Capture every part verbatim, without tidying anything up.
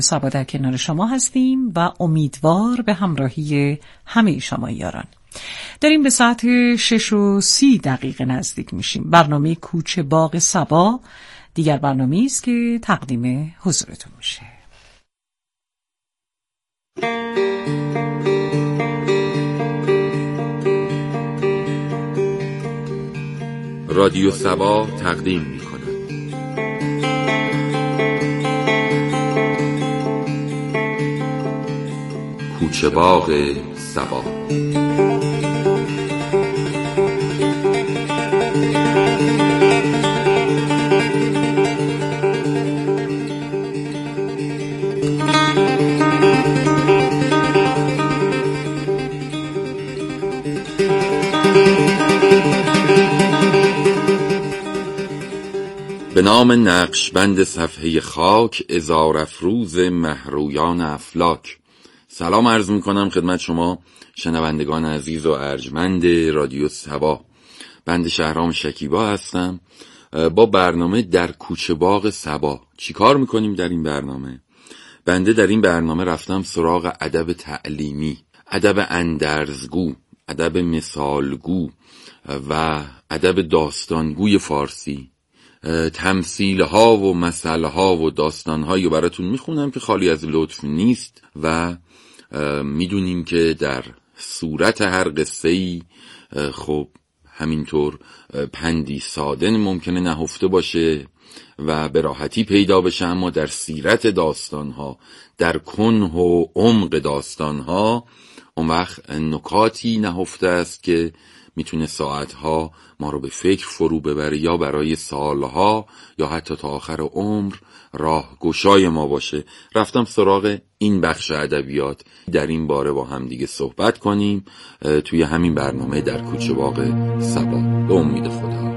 سبا در کنار شما هستیم و امیدوار به همراهی همه شما یاران. داریم به ساعت شش و سی دقیقه نزدیک میشیم. برنامه کوچ باغ سبا دیگر برنامه‌ای است که تقدیم حضورتون میشه. رادیو سبا تقدیم می‌کند کوچ باغ سبا. به نام نقشبند صفحه خاک، عذار افروز مهرویان افلاک. سلام عرض میکنم خدمت شما شنوندگان عزیز و ارجمند رادیو سبا. بنده شهرام شکیبا هستم با برنامه در کوچ باغ سبا. چی کار میکنیم در این برنامه؟ بنده در این برنامه رفتم سراغ ادب تعلیمی، ادب اندرزگو، ادب مثالگو و ادب داستانگوی فارسی. تمثیل ها و مسئله ها و داستان هایی براتون میخونم که خالی از لطف نیست و میدونیم که در صورت هر قصه‌ای خب همینطور پندی ساده ممکنه نهفته باشه و به راحتی پیدا بشه، اما در سیرت داستان ها، در کنه و عمق داستان ها اون وقت نکاتی نهفته است که میتونه ساعتها ما رو به فکر فرو ببره یا برای سالها یا حتی تا آخر عمر راه گشای ما باشه. رفتم سراغ این بخش ادبیات، در این باره با هم دیگه صحبت کنیم توی همین برنامه در کوچ باغ سبا. به امید خدا.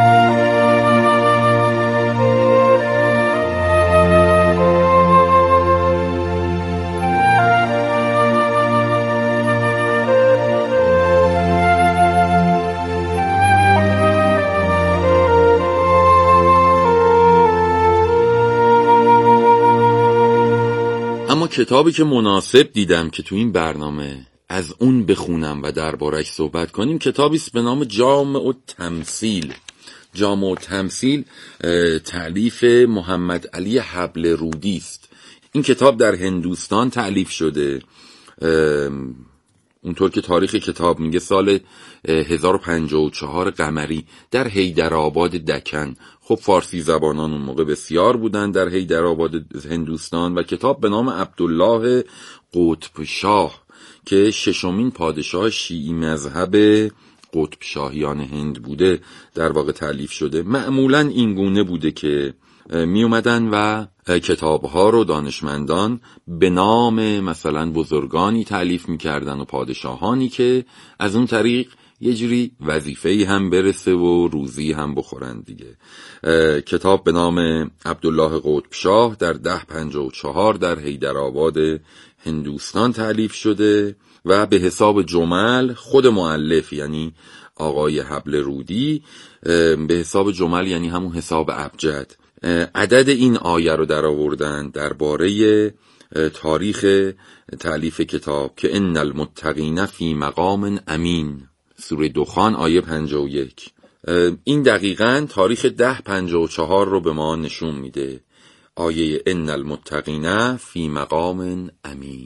اما کتابی که مناسب دیدم که تو این برنامه از اون بخونم و درباره‌اش صحبت کنیم، کتابی است به نام جامع التمثیل. جامع التمثیل تألیف محمد علی حبل رودی است. این کتاب در هندوستان تألیف شده، اونطور که تاریخ کتاب میگه سال هزار و پنجاه و چهار قمری در حیدرآباد دکن. خب فارسی زبانان اون موقع بسیار بودن در حیدرآباد هندوستان و کتاب به نام عبدالله قطب شاه که ششمین پادشاه شیعی مذهب قطب شاهیان هند بوده در واقع تألیف شده. معمولاً این گونه بوده که می اومدن و کتابها رو دانشمندان به نام مثلا بزرگانی تألیف میکردن و پادشاهانی که از اون طریق یه جوری وظیفه‌ای هم برسه و روزی هم بخورن دیگه. کتاب به نام عبدالله قطب شاه در ده پنجاه و چهار در حیدرآباد هندوستان تألیف شده و به حساب جمل خود مؤلف یعنی آقای حبل رودی به حساب جمل یعنی همون حساب ابجد عدد این آیه رو در آوردن درباره تاریخ تألیف کتاب که ان المتقین فی مقام امین، سوره دخان آیه پنجاه و یک. این دقیقاً تاریخ ده پنجاه و چهار رو به ما نشون میده. آیه ان المتقین فی مقام امین.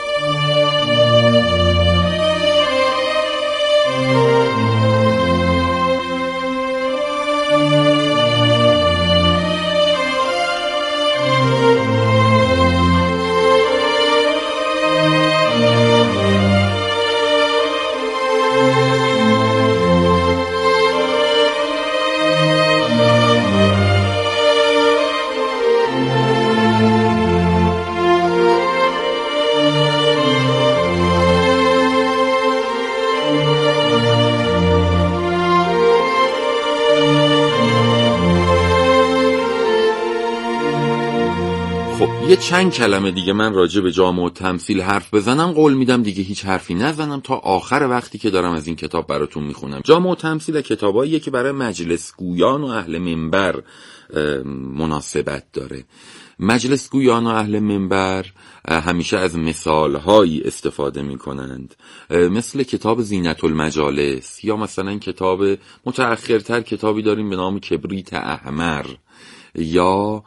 یه چند کلمه دیگه من راجع به جامع التمثیل حرف بزنم، قول میدم دیگه هیچ حرفی نزنم تا آخر وقتی که دارم از این کتاب براتون میخونم. جامع التمثیل کتاباییه که برای مجلس گویان و اهل منبر مناسبت داره. مجلس گویان و اهل منبر همیشه از مثالهایی استفاده می کنند، مثل کتاب زینت المجالس، یا مثلا کتاب متأخرتر کتابی داریم به نام کبریت احمر، یا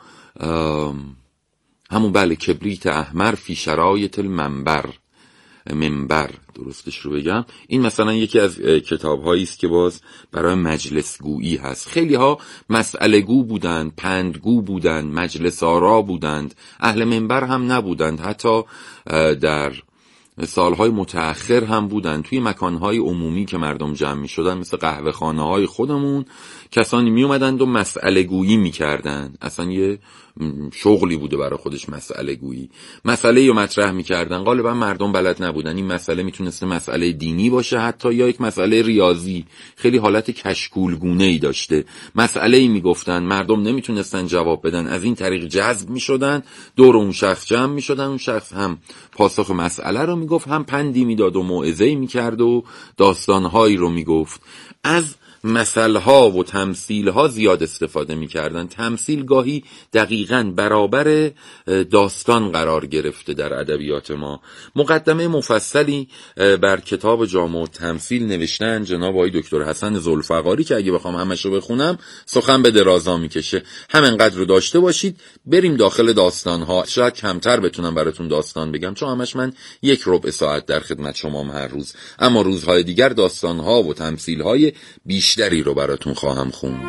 همون بله کبریت احمر فی شرایط المنبر، منبر درستش رو بگم. این مثلا یکی از کتاب هایی است که باز برای مجلس گویی هست. خیلی ها مسئله گو بودند، پندگو بودند، مجلس آرا بودند، اهل منبر هم نبودند، حتی در سالهای متأخر هم بودند. توی مکانهای عمومی که مردم جمع می شدن، مثل قهوه خانه های خودمون، کسانی می اومدند و مسئله گویی می کردند. اصلا یه شغلی بوده برای خودش مسئله گویی، مسئله رو مطرح می کردن. غالبا مردم بلد نبودن این مسئله میتونسته مسئله دینی باشه حتی، یا یک مسئله ریاضی، خیلی حالت کشکولگونه ای داشته. مسئله ای می گفتن، مردم نمیتونستن جواب بدن، از این طریق جذب می شدن، دور اون شخص جمع می شدن، اون شخص هم پاسخ مسئله رو می گفت، هم پندی می داد و موعظه‌ای می کرد و داستانهایی رو می گفت. از مثلها و تمثیلها زیاد استفاده می کردن. تمثیل گاهی دقیقاً برابر داستان قرار گرفته در ادبیات ما. مقدمه مفصلی بر کتاب جامع التمثیل نوشتن جناب آقای دکتر حسن ذوالفقاری که اگه بخوام همش رو بخونم سخن به درازا میکشه. همینقدر رو داشته باشید بریم داخل داستانها. شاید کمتر بتونم براتون داستان بگم چون همش من یک ربع ساعت در خدمت شمام هر روز، اما روزهای دیگر داستانها و تمثیلهای بیشتری رو براتون خواهم خوند.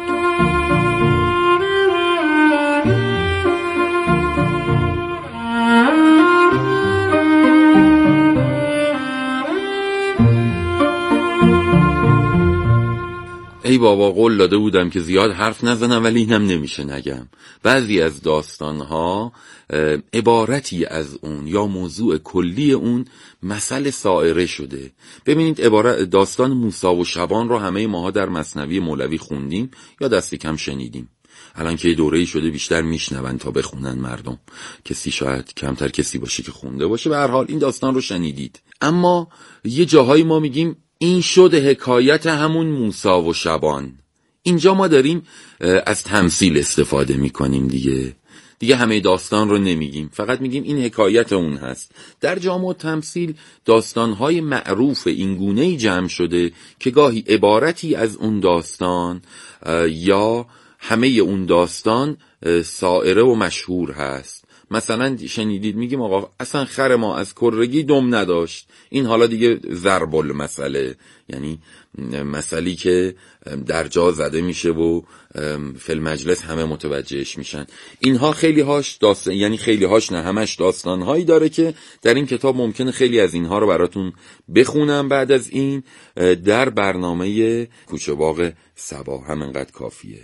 ای بابا قول داده بودم که زیاد حرف نزنم ولی اینم نمیشه نگم. بعضی از داستانها عبارتی از اون یا موضوع کلی اون مسئله سائره شده. ببینید عبارت داستان موسی و شبان رو همه ماها در مثنوی مولوی خوندیم یا دست کم شنیدیم. الان که دوره‌ای شده بیشتر میشنون تا بخونن مردم، کسی شاید کمتر کسی باشه که خونده باشه. به هر حال این داستان رو شنیدید. اما یه جاهایی ما میگیم این شد حکایت همون موسی و شبان. اینجا ما داریم از تمثیل استفاده میکنیم دیگه دیگه همه داستان رو نمیگیم، فقط میگیم این حکایت اون هست. در جامع تمثیل داستانهای معروف این گونه‌ای جمع شده که گاهی عبارتی از اون داستان یا همه اون داستان سائره و مشهور هست. مثلا شنیدید میگیم آقا اصلا خر ما از کرگی دم نداشت. این حالا دیگه ضرب المثله، یعنی مسئله که در جا زده میشه و فی المجلس همه متوجهش میشن. اینها خیلی هاش داستان، یعنی خیلی هاش نه همش داستان هایی داره که در این کتاب ممکنه خیلی از اینها رو براتون بخونم بعد از این در برنامه کوچه باغ صبا. همینقدر کافیه.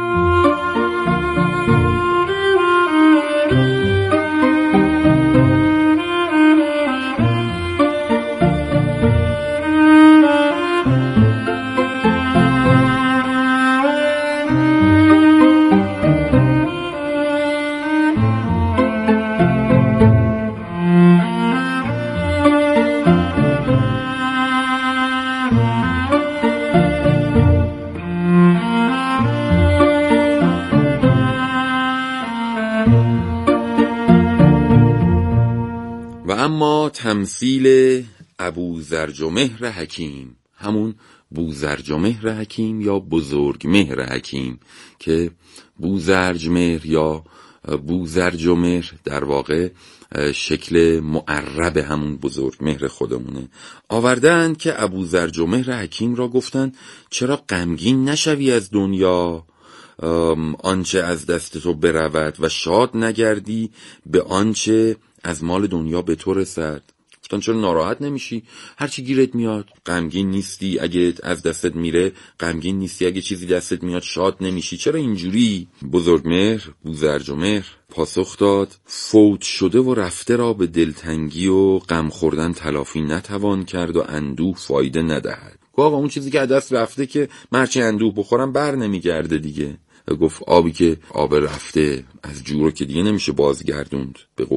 اما تمثیل ابوذرجمهر حکیم، همون بوذرجمهر حکیم یا بزرگمهر حکیم که بوذرجمهر یا بوذرجمهر در واقع شکل معرب همون بزرگمهر خودمونه. آوردن که ابوذرجمهر حکیم را گفتن چرا غمگین نشوی از دنیا آنچه از دست تو برود و شاد نگردی به آنچه از مال دنیا به تو رسد. گفتن چرا ناراحت نمیشی؟ هرچی گیرت میاد غمگین نیستی، اگه از دستت میره غمگین نیستی، اگه چیزی دستت میاد شاد نمیشی، چرا اینجوری؟ بزرگمهر بوذرجمهر پاسخ داد فوت شده و رفته را به دلتنگی و غم خوردن تلافی نتوان کرد و اندوه فایده ندهد. آقا اون چیزی که از دست رفته که مرچی اندوه بخورم بر نمیگرده دیگه. گفت آبی که آب رفته از جورو که دیگه نمیشه بازگردوند به قولی.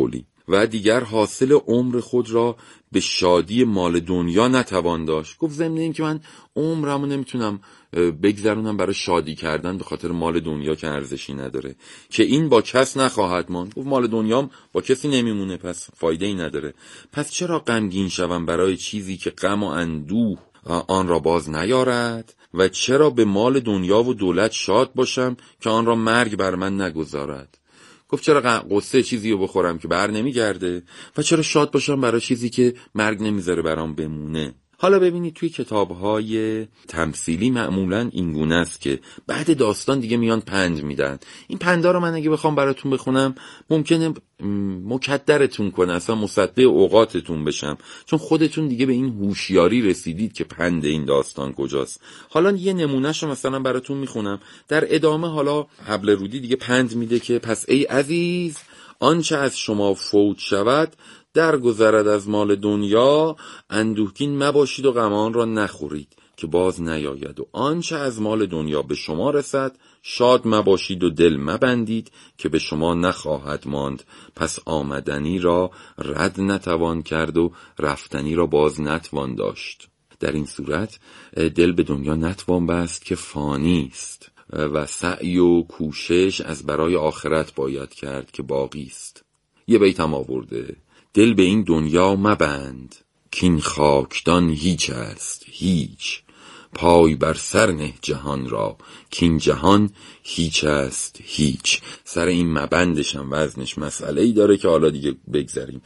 و دیگر حاصل عمر خود را به شادی مال دنیا نتوان داشت. گفت ضمن این که من عمرمو نمیتونم بگذرونم برای شادی کردن به خاطر مال دنیا که ارزشی نداره، که این با کس نخواهد ماند. گفت مال دنیام با کسی نمیمونه، پس فایده ای نداره. پس چرا غمگین شوم برای چیزی که غم و اندوه آن را باز نیارد، و چرا به مال دنیا و دولت شاد باشم که آن را مرگ بر من نگذارد. گفت چرا قصه چیزی رو بخورم که بر نمیگرده، و چرا شاد باشم برای چیزی که مرگ نمیذاره برام بمونه. حالا ببینید توی کتاب‌های تمثیلی معمولاً این گونه است که بعد داستان دیگه میان پند میدن. این پندا رو من اگه بخوام براتون بخونم ممکنه مکدرتون کنه، اصلا مصدع اوقاتتون بشم، چون خودتون دیگه به این هوشیاری رسیدید که پند این داستان کجاست. حالا یه نمونهشو مثلا براتون میخونم. در ادامه حالا حبل رودی دیگه پند میده که پس ای عزیز، آنچه از شما فوت شود در گذرد از مال دنیا، اندوهگین مباشید و غمان را نخورید که باز نیاید، و آنچه از مال دنیا به شما رسد شاد مباشید و دل مبندید که به شما نخواهد ماند. پس آمدنی را رد نتوان کرد و رفتنی را باز نتوان داشت. در این صورت دل به دنیا نتوان بست که فانی است، و سعی و کوشش از برای آخرت باید کرد که باقی است. یه بیت هم آورده: دل به این دنیا مبند کین خاکدان هیچ است هیچ، پای بر سر نه جهان را کین جهان هیچ است هیچ. سر این مبندش هم وزنش مسئله ای داره که حالا دیگه بگذاریم.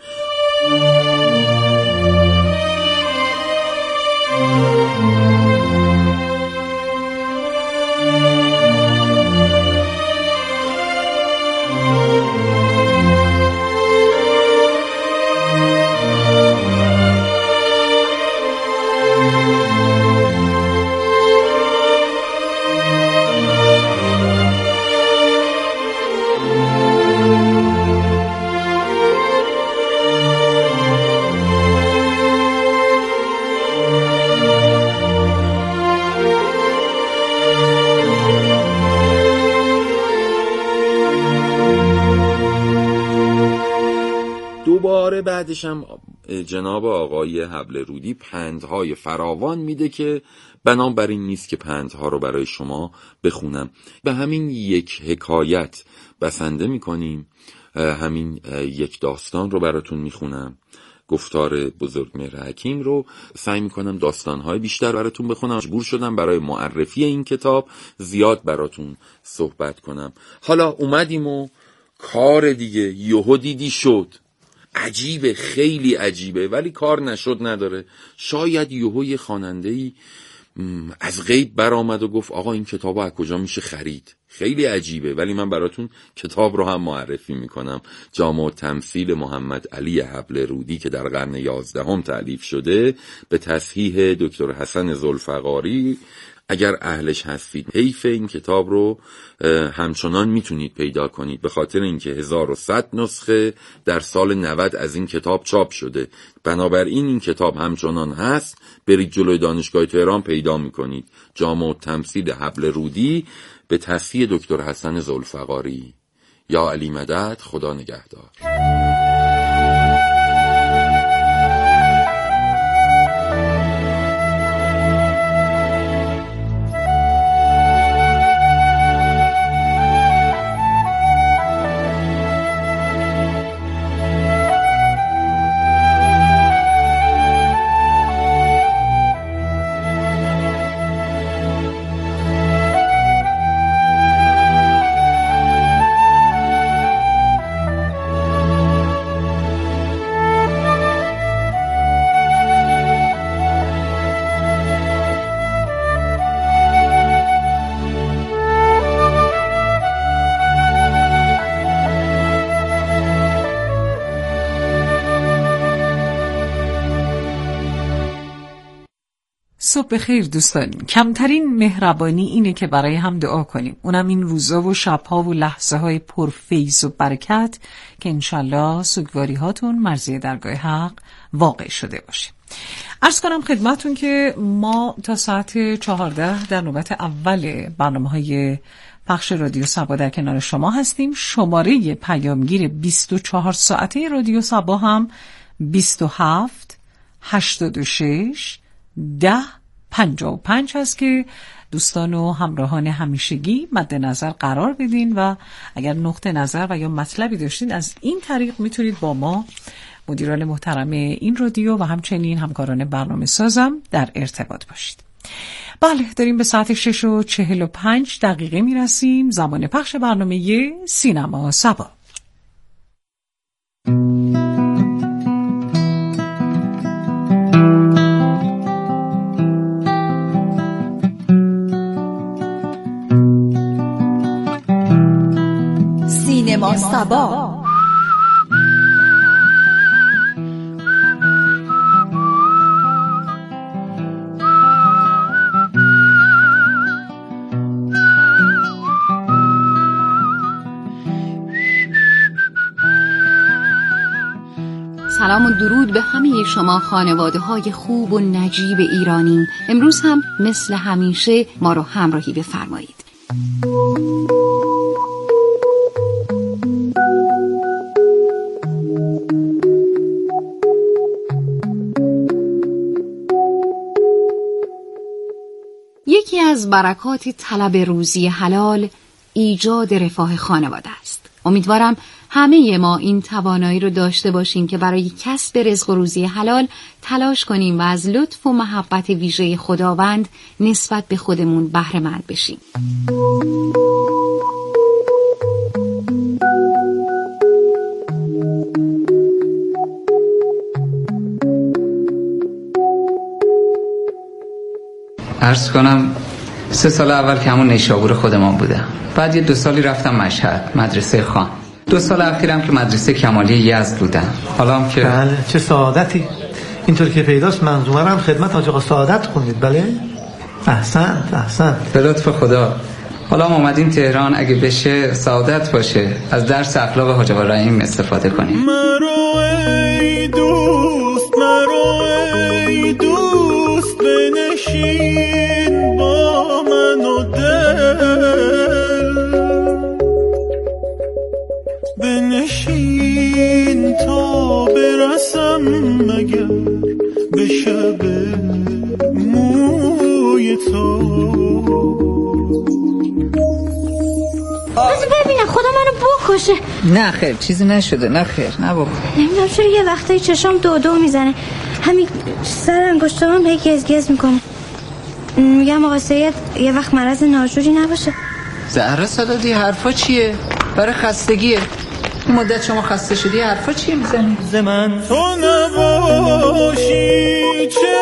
دوباره بعدش هم جناب آقای حبل رودی پندهای فراوان میده که بنابراین نیست که پندها رو برای شما بخونم. به همین یک حکایت بسنده میکنیم، همین یک داستان رو براتون میخونم. گفتار بزرگمهر حکیم رو سعی میکنم داستانهای بیشتر براتون بخونم. مجبور شدم برای معرفی این کتاب زیاد براتون صحبت کنم. حالا اومدیم و کار دیگه یهو دیدی شد. عجیبه، خیلی عجیبه، ولی کار نشد نداره. شاید یهو یه خواننده‌ای از غیب برآمد و گفت آقا این کتابو از کجا میشه خرید. خیلی عجیبه، ولی من براتون کتاب رو هم معرفی میکنم. جامع التمثیل محمد علی حبل رودی که در قرن یازدهم تألیف شده به تصحیح دکتر حسن ذوالفقاری. اگر اهلش هستید حیف این کتاب رو همچنان میتونید پیدا کنید، به خاطر اینکه هزار و صد نسخه در سال نود از این کتاب چاپ شده. بنابراین این کتاب همچنان هست، برید جلوی دانشگاه تهران پیدا میکنید. جامع التمثیل حبل رودی به تصحیح دکتر حسن ذوالفقاری. یا علی مدد، خدا نگهدار. صبح بخیر دوستان. کمترین مهربانی اینه که برای هم دعا کنیم، اونم این روزا و شبها و لحظه های پرفیض و برکت که انشالله سوگواری هاتون مرضی درگاه حق واقع شده باشه. عرض کنم خدمتون که ما تا ساعت چهارده در نوبت اول برنامه های پخش رادیو صبا در کنار شما هستیم. شماره پیامگیر بیست و چهار ساعته رادیو صبا هم بیست و هفت هشتاد و شش ده پنجاه و پنج هست که دوستان و همراهان همیشگی مد نظر قرار بدین و اگر نقطه نظر و یا مطلبی داشتین از این طریق میتونید با ما مدیران محترم این رادیو و همچنین همکاران برنامه سازم در ارتباط باشید. بله، داریم به ساعت شش و چهل و پنج دقیقه میرسیم، زمان پخش برنامه سینما صبا. سینما صبا. سلام و درود به همه شما خانواده های خوب و نجیب ایرانی. امروز هم مثل همیشه ما رو همراهی بفرمایید. یکی از برکات طلب روزی حلال ایجاد رفاه خانواده است. امیدوارم همه ما این توانایی رو داشته باشیم که برای کسب رزق و روزی حلال تلاش کنیم و از لطف و محبت ویژه خداوند نسبت به خودمون بهره مند بشیم. عرض کنم سه سال اول که همون نیشابور خودمان بودم، بعد یه دو سالی رفتم مشهد مدرسه خان، دو سال اخیرم که مدرسه کمالی یزد بودم. حالا هم که بله، چه سعادتی. اینطور که پیداست منظومه هم خدمت حاج آقا سعادت خوندید. بله احسنت احسنت. به لطف خدا. حالا هم اومدیم تهران، اگه بشه سعادت باشه از درس اخلاق حاج آقا رحیم استفاده کنیم. مرو ای دوست، مرو ای دوست، بنشین با من و دل، بنشین تا برسم مگر به شب موی تو. بذار ببینم خدا منو بکشه. نه خیر، چیزی نشده. نه خیر، نه بابا. نمیدونم چرا یه وقتایی چشام دو دو میزنه، همین سر انگشتام به گز گز میکنه. میگم آقا سید یه وقت مرض ناجوری نباشه. زهره صدادی حرفا چیه؟ برای خستگیه. این مدت شما خسته شدی حرفا چیه میزنی؟ ز من تو نباشی چه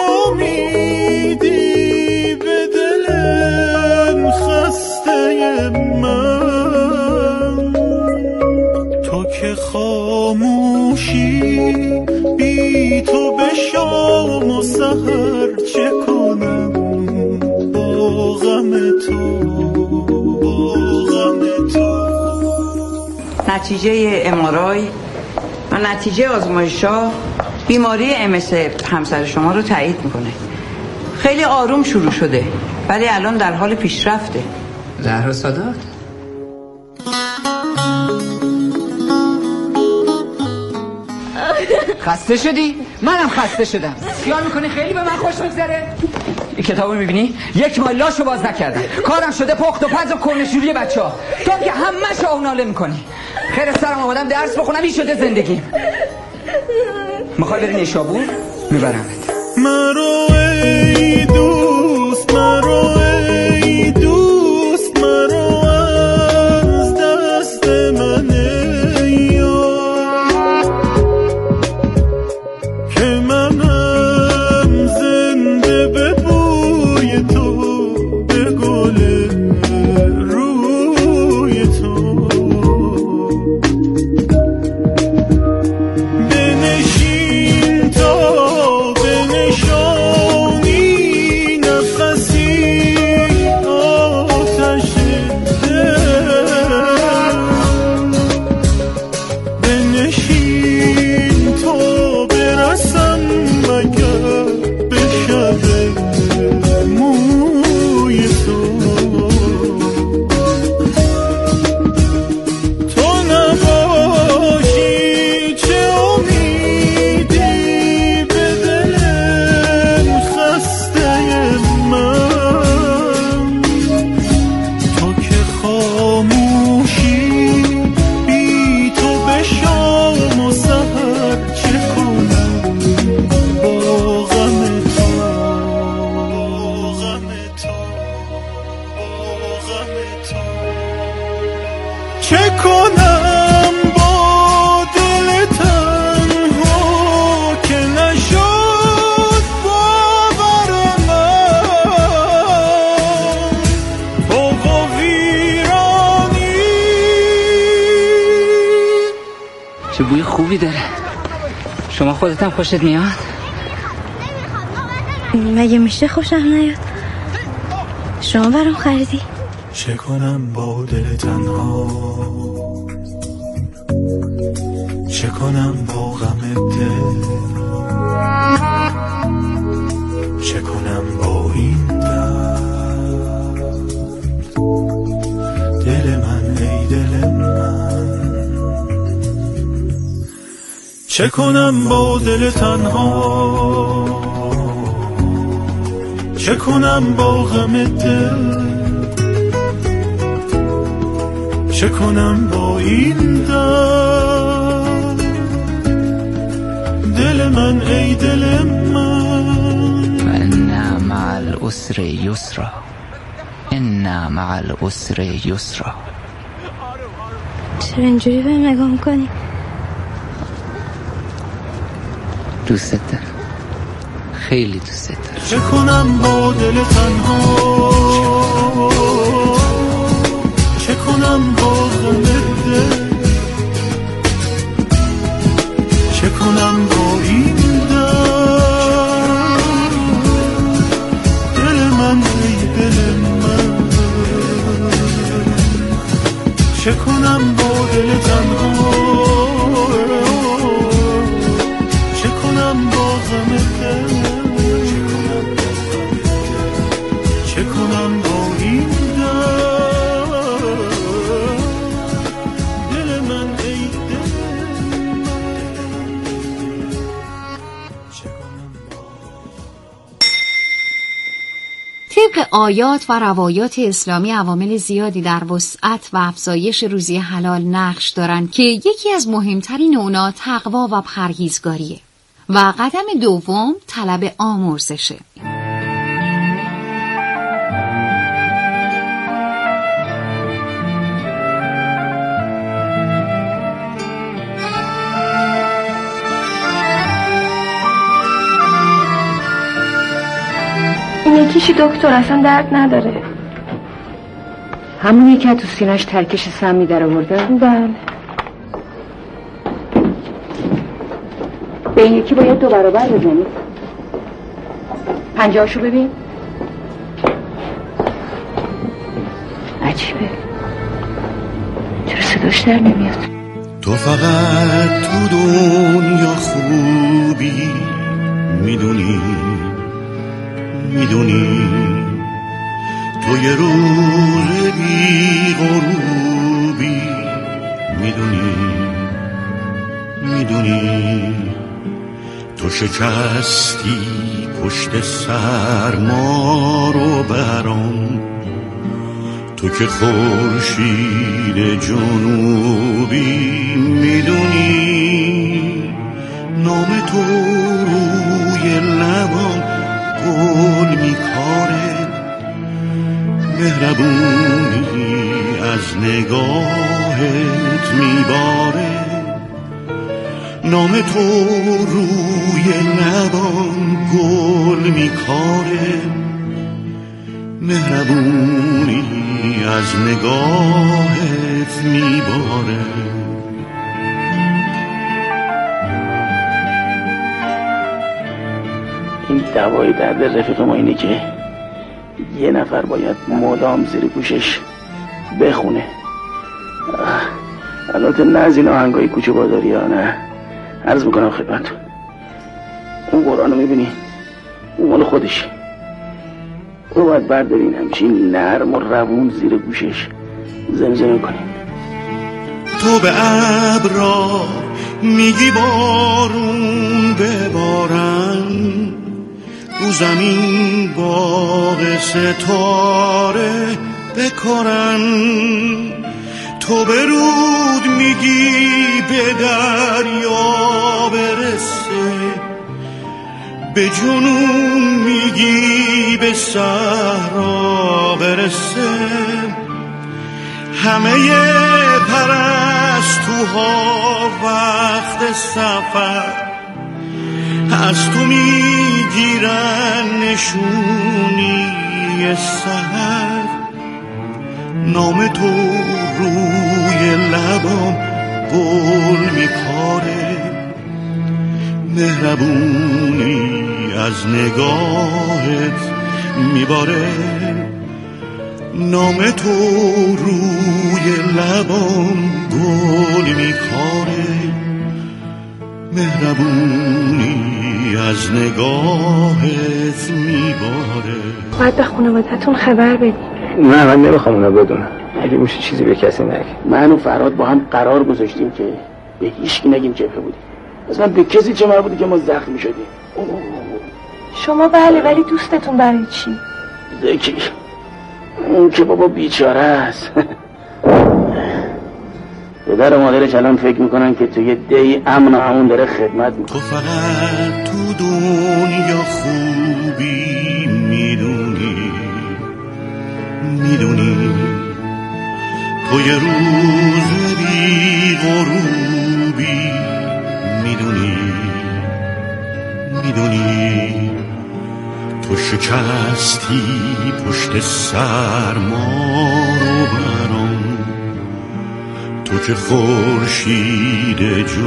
امیدی به دلم خسته من، تو که خاموشی بی تو به شام و سحر چه کنم با غم تو، با غم تو. نتیجه ام‌آرآی و نتیجه آزمایش‌ها بیماری ام اس همسر شما رو تایید میکنه. خیلی آروم شروع شده ولی الان در حال پیشرفته. زهرا سادات، خسته شدی؟ منم خسته شدم. خیال میکنی خیلی به من خوش میگذره؟ این کتابو میبینی؟ یک ماه لاشو باز نکردم. کارم شده پخت و پز و کنشوری بچه‌ها. تو که همش آوناله میکنی. خیر سرم آمدم درس بخونم، این شده زندگی. میخوای بری نیشابور؟ میبرمت. مرو ای دوست، مرو ای دوست، مرو از دست من یار، که منم زنده به بوی تو، به گل روی تو. بنشین تا بنشان خوبی داره. شما خودتم خوشت میاد؟ مگه میشه خوشم نیاد؟ شما برام خریدی؟ چه کنم با دل تنها، چه کنم با غم دل، چه کنم با این درد. دل من ای دل من، چه کنم با دل تنها، چه کنم با غم دل، چه کنم با این درد. دل من ای دل من. ان مع العسر یسرا، ان مع العسر یسرا. چرا اینجوری به نگاه میکنی؟ دوستت دارم، خیلی دوستت دارم. چه کنم با دل تنها، چه کنم با غم دل، چه کنم با این درد. دل من ای دل من، چه کنم با دل تنها، چه کنم با غم دل، چه کنم با این درد. دل من ای دل من، چه کنم با. طبق آیات و روایات اسلامی عوامل زیادی در وسعت و افزایش روزی حلال نقش دارند که یکی از مهمترین اونا تقوا و پرهیزگاریه و قدم دوم طلب آمرزشه. این یکیشی دکتر اصلا درد نداره. همونی که تو سینه‌اش ترکش سمی در آوردن؟ بله. به این یکی باید دو برابر بزنید. پنجه‌هاشو ببین. عجیبه، چرا صداش در نمیاد؟ تو فقط تو دنیا خوبی میدونی، میدونی تو یه روز بی غروبی میدونی، میدونی تو شکستی پشت سرما رو برام، تو که خورشید جنوبی میدونی نام تو روی لبام گل میکاره، مهربونی از نگاهت میباره، نام تو روی لبام گل میکاره، مهربونی از نگاهت میباره. این دوای درد رفیق ما اینه که یه نفر باید مدام زیر گوشش بخونه. البته نه از این آهنگای کوچه بازاری ها، نه، عرض میکنم خدمتتون اون قرآن رو میبینی اون مال خودش، او باید بردارین همچین نرم و روون زیر گوشش زمزمه کنین. تو به ابرا میگی بارون ببارن، رو زمین باغ ستاره بکارن، تو به رود میگی به دریا برسه، به جنون میگی به صحرا برسه، همه پرستوها وقت سفر از تو میگیرن نشونی سحر، نام تو روی لبام گل میکاره، مهربونی از نگاهت میباره، نام تو روی لبام گل میکاره، مهربونی از نگاهت میباره. باید به خانوادتون خبر بدی. نه من نمیخوام اونا بدونم. اگه میشه چیزی به کسی نگی. من و فراد با هم قرار گذاشتیم که به هیچ کی نگیم جبهه بودیم. اصلا به کسی چه مربوطه که ما زخمی شدیم. شما بله، ولی دوستتون برای چی؟ زکی اون که بابا بیچاره است. پدر و مادرش الان فکر میکنن که توی دی امن و امون داره خدمت میکنه. تو فقط تو دنیا خوبی میدونی، میدونی تو یه روز بی غروبی، میدونی میدونی تو شکستی پشت سر ما رو برام، تو که خورشید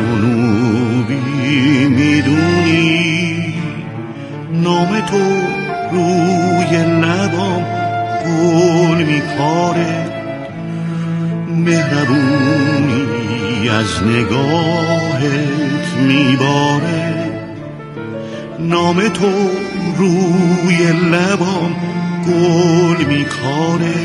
جنوبی، میدونی نام تو روی لبام گل میکاره، مهربونی از نگاهت میباره، نام تو روی لبام گل میکاره،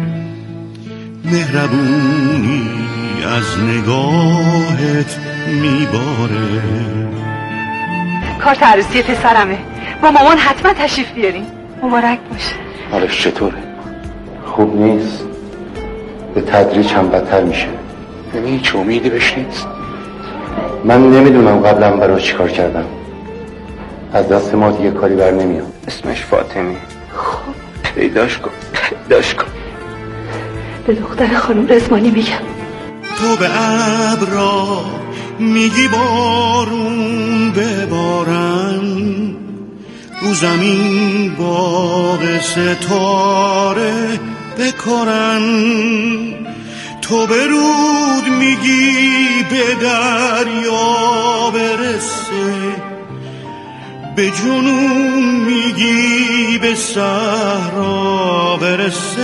مهربونی از نگاهت میباره. کارت عروسی پسرمه، با مامان حتما تشریف بیارین. مبارک باشه. حالش چطوره؟ خوب نیست؟ به تدریج هم بدتر میشه. یعنی هیچ امیدی بهش نیست؟ من نمیدونم قبلا برای چی کار کردم. از دست ما دیگه کاری بر نمیاد. اسمش فاطمی. خب پیداش کن، پیداش کن. به دختر خانم رزمانی میگم. تو به ابرا میگی بارون ببارن، رو زمین باغ ستاره بکارن، تو به رود میگی به دریا برسه، به جنون میگی به صحرا برسه،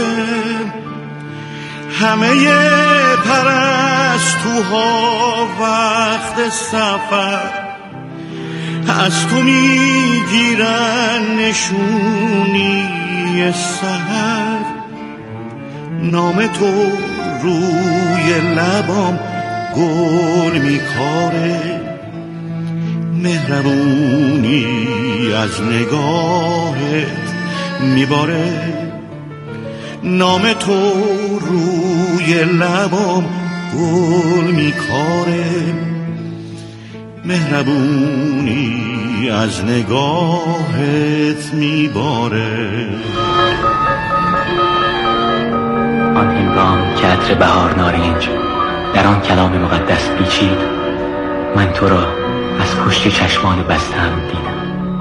همه پرستوها وقت سفر از تو میگیرن نشونی سحر، نام تو روی لبام گل میکاره، مهربونی از نگاهت میباره، نام تو روی لبام گل میکاره، مهربونی از نگاهت میباره. آن هنگام که عطر بهار نارنج در آن کلام مقدس پیچید، من تو را از پشت چشمان بستم دیدم.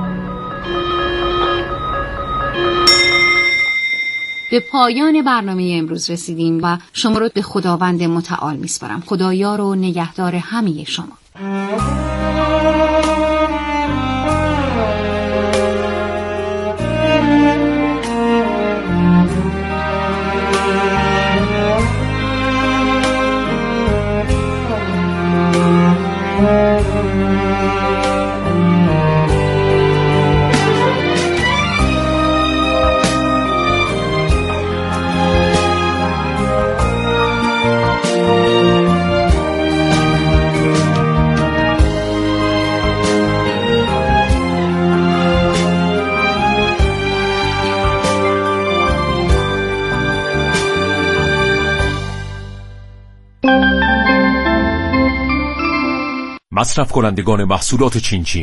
به پایان برنامه امروز رسیدیم و شما رو به خداوند متعال میسپارم. خدایار و نگهدار همه شما. مصرف کنندگان محصولات چینچین